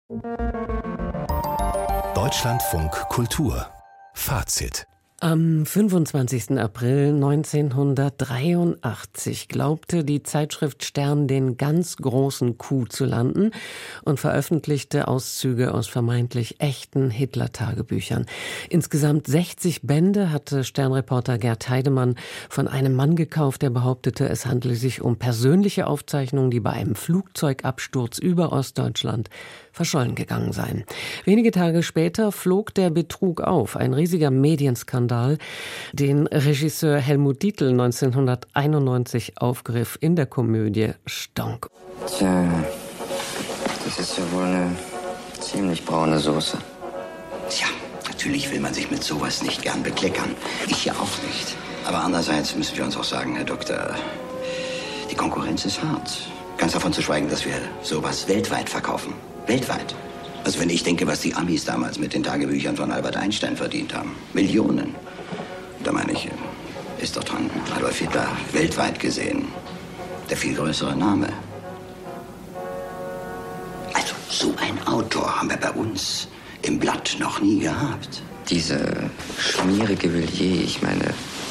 Deutschlandfunk Kultur Fazit. Am 25. April 1983 glaubte die Zeitschrift Stern den ganz großen Coup zu landen und veröffentlichte Auszüge aus vermeintlich echten Hitler-Tagebüchern. Insgesamt 60 Bände hatte Stern-Reporter Gerd Heidemann von einem Mann gekauft, der behauptete, es handele sich um persönliche Aufzeichnungen, die bei einem Flugzeugabsturz über Ostdeutschland verschollen gegangen seien. Wenige Tage später flog der Betrug auf, ein riesiger Medienskandal, den Regisseur Helmut Dietl 1991 aufgriff in der Komödie Stonk. Tja, das ist ja wohl eine ziemlich braune Soße. Tja, natürlich will man sich mit sowas nicht gern bekleckern. Ich ja auch nicht. Aber andererseits müssen wir uns auch sagen, Herr Doktor, die Konkurrenz ist hart. Ganz davon zu schweigen, dass wir sowas weltweit verkaufen. Weltweit. Also wenn ich denke, was die Amis damals mit den Tagebüchern von Albert Einstein verdient haben. Millionen. Da meine ich, ist doch dran Adolf Hitler weltweit gesehen der viel größere Name. Also so ein Autor haben wir bei uns im Blatt noch nie gehabt. Diese schmierige Villiers, ich meine,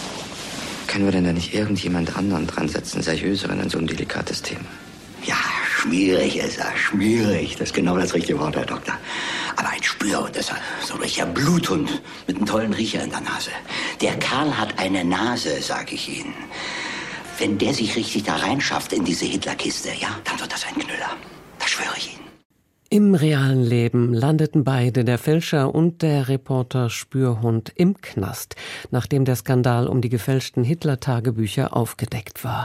können wir denn da nicht irgendjemand anderen dran setzen, seriöseren an so ein delikates Thema? Ja, schmierig ist er, schmierig. Das ist genau das richtige Wort, Herr Doktor. Aber ein Spürhund ist er, so ein richtiger Bluthund mit einem tollen Riecher in der Nase. Der Kerl hat eine Nase, sag ich Ihnen. Wenn der sich richtig da reinschafft in diese Hitlerkiste, ja, dann wird das ein Knüller. Das schwöre ich Ihnen. Im realen Leben landeten beide, der Fälscher und der Reporter Spürhund, im Knast, nachdem der Skandal um die gefälschten Hitler-Tagebücher aufgedeckt war.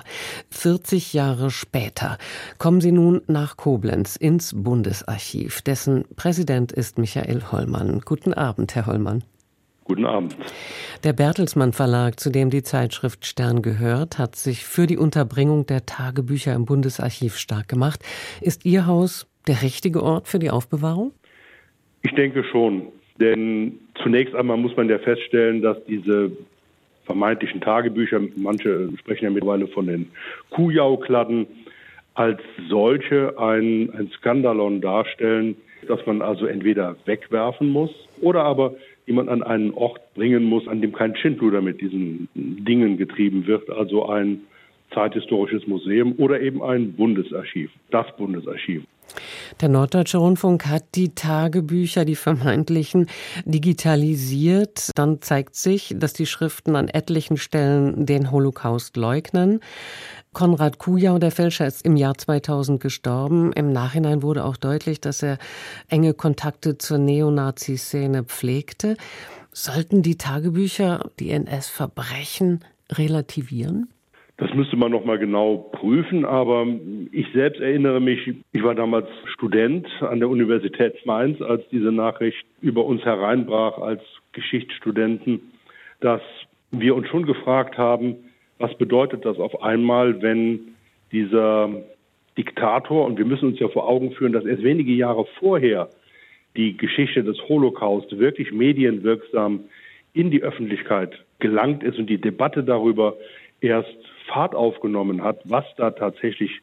40 Jahre später kommen sie nun nach Koblenz ins Bundesarchiv. Dessen Präsident ist Michael Hollmann. Guten Abend, Herr Hollmann. Guten Abend. Der Bertelsmann Verlag, zu dem die Zeitschrift Stern gehört, hat sich für die Unterbringung der Tagebücher im Bundesarchiv stark gemacht. Ist Ihr Haus der richtige Ort für die Aufbewahrung? Ich denke schon, denn zunächst einmal muss man ja feststellen, dass diese vermeintlichen Tagebücher, manche sprechen ja mittlerweile von den Kujau-Kladden, als solche ein Skandalon darstellen, dass man also entweder wegwerfen muss oder aber jemand an einen Ort bringen muss, an dem kein Schindluder mit diesen Dingen getrieben wird, also ein zeithistorisches Museum oder eben ein Bundesarchiv, das Bundesarchiv. Der Norddeutsche Rundfunk hat die Tagebücher, die vermeintlichen, digitalisiert. Dann zeigt sich, dass die Schriften an etlichen Stellen den Holocaust leugnen. Konrad Kujau, der Fälscher, ist im Jahr 2000 gestorben. Im Nachhinein wurde auch deutlich, dass er enge Kontakte zur Neonazi-Szene pflegte. Sollten die Tagebücher die NS-Verbrechen relativieren? Das müsste man noch mal genau prüfen, aber ich selbst erinnere mich, ich war damals Student an der Universität Mainz, als diese Nachricht über uns hereinbrach als Geschichtsstudenten, dass wir uns schon gefragt haben, was bedeutet das auf einmal, wenn dieser Diktator, und wir müssen uns ja vor Augen führen, dass erst wenige Jahre vorher die Geschichte des Holocaust wirklich medienwirksam in die Öffentlichkeit gelangt ist und die Debatte darüber erst Fahrt aufgenommen hat, was da tatsächlich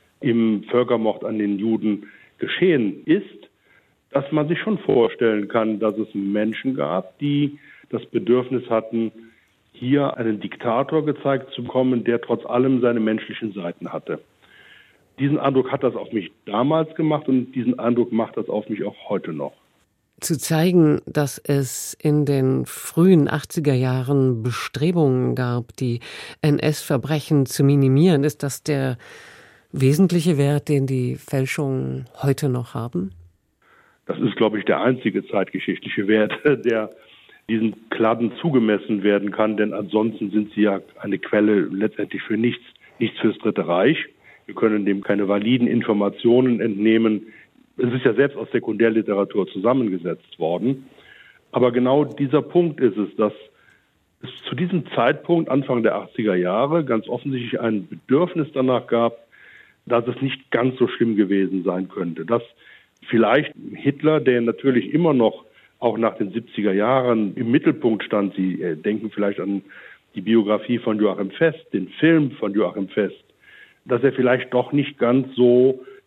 im Völkermord an den Juden geschehen ist, dass man sich schon vorstellen kann, dass es Menschen gab, die das Bedürfnis hatten, hier einen Diktator gezeigt zu bekommen, der trotz allem seine menschlichen Seiten hatte. Diesen Eindruck hat das auf mich damals gemacht und diesen Eindruck macht das auf mich auch heute noch. Zu zeigen, dass es in den frühen 80er Jahren Bestrebungen gab, die NS-Verbrechen zu minimieren, ist das der wesentliche Wert, den die Fälschungen heute noch haben? Das ist, glaube ich, der einzige zeitgeschichtliche Wert, der diesen Kladden zugemessen werden kann, denn ansonsten sind sie ja eine Quelle letztendlich für nichts fürs Dritte Reich. Wir können dem keine validen Informationen entnehmen. Es ist ja selbst aus Sekundärliteratur zusammengesetzt worden. Aber genau dieser Punkt ist es, dass es zu diesem Zeitpunkt, Anfang der 80er Jahre, ganz offensichtlich ein Bedürfnis danach gab, dass es nicht ganz so schlimm gewesen sein könnte. Dass vielleicht Hitler, der natürlich immer noch auch nach den 70er Jahren im Mittelpunkt stand, Sie denken vielleicht an die Biografie von Joachim Fest, den Film von Joachim Fest, dass er vielleicht doch nicht ganz so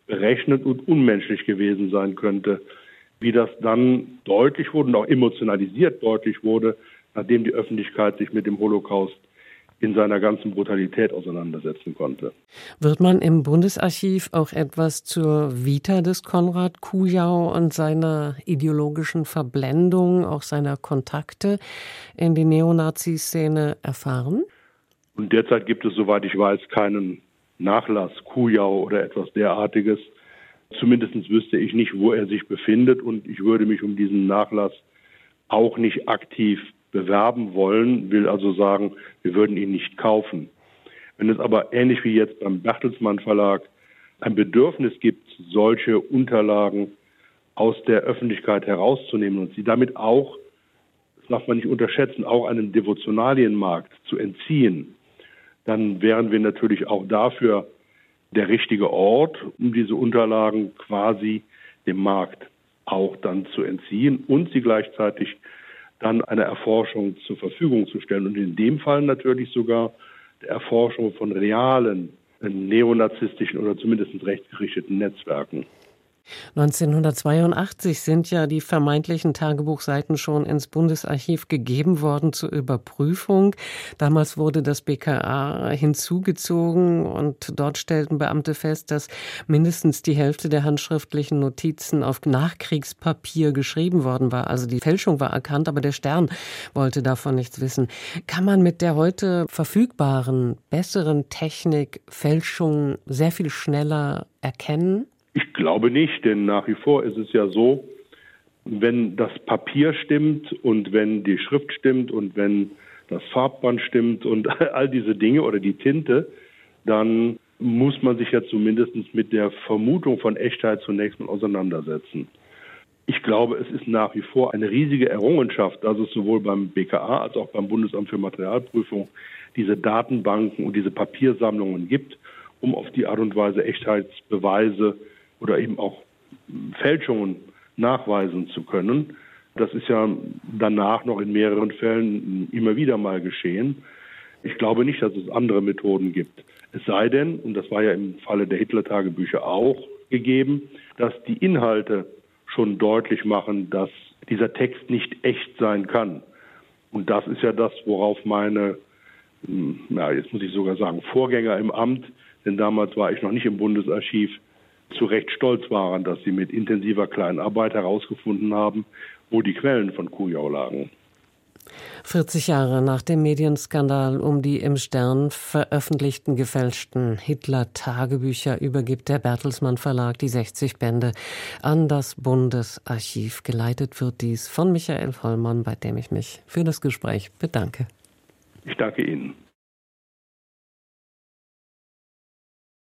berechnet und unmenschlich gewesen sein könnte. Wie das dann deutlich wurde und auch emotionalisiert deutlich wurde, nachdem die Öffentlichkeit sich mit dem Holocaust in seiner ganzen Brutalität auseinandersetzen konnte. Wird man im Bundesarchiv auch etwas zur Vita des Konrad Kujau und seiner ideologischen Verblendung, auch seiner Kontakte in die Neonazi-Szene erfahren? Und derzeit gibt es, soweit ich weiß, keinen Nachlass Kujau oder etwas derartiges. Zumindest wüsste ich nicht, wo er sich befindet, und ich würde mich um diesen Nachlass auch nicht aktiv bewerben wollen, will also sagen, wir würden ihn nicht kaufen. Wenn es aber ähnlich wie jetzt beim Bertelsmann Verlag ein Bedürfnis gibt, solche Unterlagen aus der Öffentlichkeit herauszunehmen und sie damit auch, das darf man nicht unterschätzen, auch einem Devotionalienmarkt zu entziehen, dann wären wir natürlich auch dafür der richtige Ort, um diese Unterlagen quasi dem Markt auch dann zu entziehen und sie gleichzeitig dann einer Erforschung zur Verfügung zu stellen. Und in dem Fall natürlich sogar der Erforschung von realen neonazistischen oder zumindest rechtsgerichteten Netzwerken. 1982 sind ja die vermeintlichen Tagebuchseiten schon ins Bundesarchiv gegeben worden zur Überprüfung. Damals wurde das BKA hinzugezogen und dort stellten Beamte fest, dass mindestens die Hälfte der handschriftlichen Notizen auf Nachkriegspapier geschrieben worden war. Also die Fälschung war erkannt, aber der Stern wollte davon nichts wissen. Kann man mit der heute verfügbaren, besseren Technik Fälschungen sehr viel schneller erkennen? Ich glaube nicht, denn nach wie vor ist es ja so, wenn das Papier stimmt und wenn die Schrift stimmt und wenn das Farbband stimmt und all diese Dinge oder die Tinte, dann muss man sich ja zumindest mit der Vermutung von Echtheit zunächst mal auseinandersetzen. Ich glaube, es ist nach wie vor eine riesige Errungenschaft, dass es sowohl beim BKA als auch beim Bundesamt für Materialprüfung diese Datenbanken und diese Papiersammlungen gibt, um auf die Art und Weise Echtheitsbeweise oder eben auch Fälschungen nachweisen zu können. Das ist ja danach noch in mehreren Fällen immer wieder mal geschehen. Ich glaube nicht, dass es andere Methoden gibt. Es sei denn, und das war ja im Falle der Hitler-Tagebücher auch gegeben, dass die Inhalte schon deutlich machen, dass dieser Text nicht echt sein kann. Und das ist ja das, worauf meine, jetzt muss ich sogar sagen, Vorgänger im Amt, denn damals war ich noch nicht im Bundesarchiv, zu Recht stolz waren, dass sie mit intensiver Kleinarbeit herausgefunden haben, wo die Quellen von Kujau lagen. 40 Jahre nach dem Medienskandal um die im Stern veröffentlichten gefälschten Hitler-Tagebücher übergibt der Bertelsmann Verlag die 60 Bände an das Bundesarchiv. Geleitet wird dies von Michael Hollmann, bei dem ich mich für das Gespräch bedanke. Ich danke Ihnen.